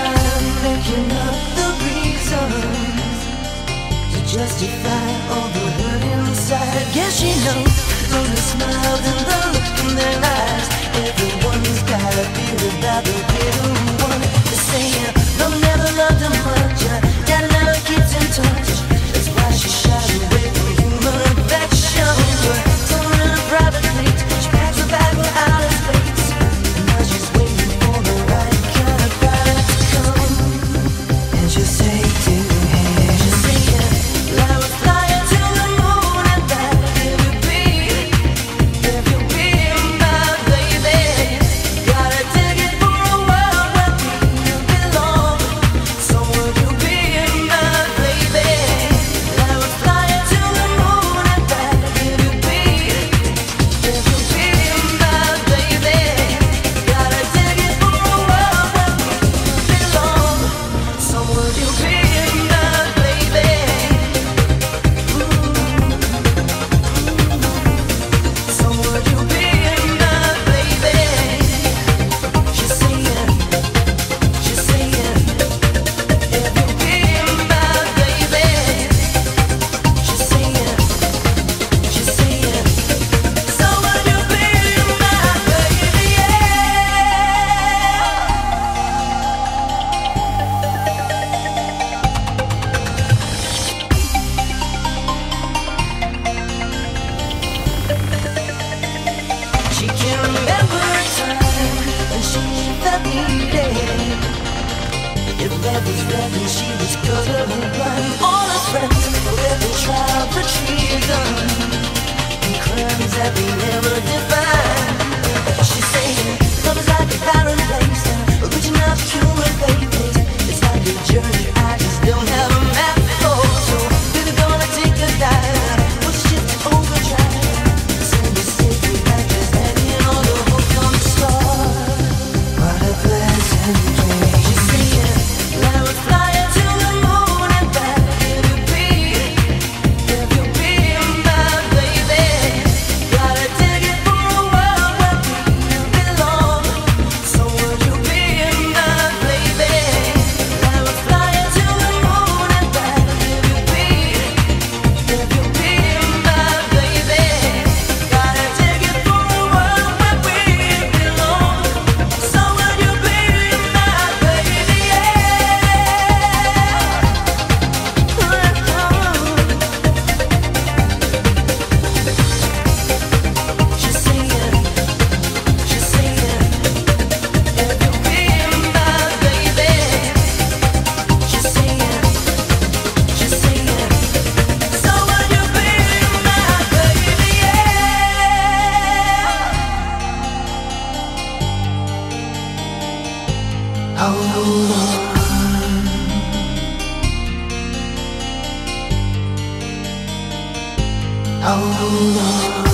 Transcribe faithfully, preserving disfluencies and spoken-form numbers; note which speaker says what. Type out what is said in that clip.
Speaker 1: time making up the reasons to justify all the hurt inside. Guess she knows from the smile and the look in their eyes, everyone's got a feel about the bitter one. They're saying they'll never love them much, that never keeps in touch. That's why she shies away from human affection. Told her in a private plate, she packs her bag for outer space, and now she's waiting for the right kind of pilot to come. And she'll say to him, she'll say, yeah, I was flying to the moon and back. If you be, if you be my baby, got a ticket for a world where we belong. So would you be my baby? I was flying to the moon and back. If you be, if you be my baby, got a ticket for a world where we belong. So would you be my baby? So would you be my baby? She's saying, she's saying, if you be my baby. She's saying, she's saying, so would you be my baby? She can remember a time when she felt needed. If love was red, then she was colorblind. All her friends were the trial for treason and crimes that we never defined. She's saying love is like a barren place, reaching out to human faith. It's like a journey I just don't have a map for. So we're gonna take a dive, put shit to overdrive. Send a secret back, just hanging on the hook on the star. What a pleasant dream. She's saying, I was flying to the moon and back. If you be, if you be my baby, got a ticket for a world where we belong. So would you be my baby? I was flying to the moon and back. If you be, if you be my baby, got a ticket for a world where we belong. So would you be my baby? She's saying, she's saying, if you be my baby. She's saying, she's saying, so would you be my baby? Hold on, hold on.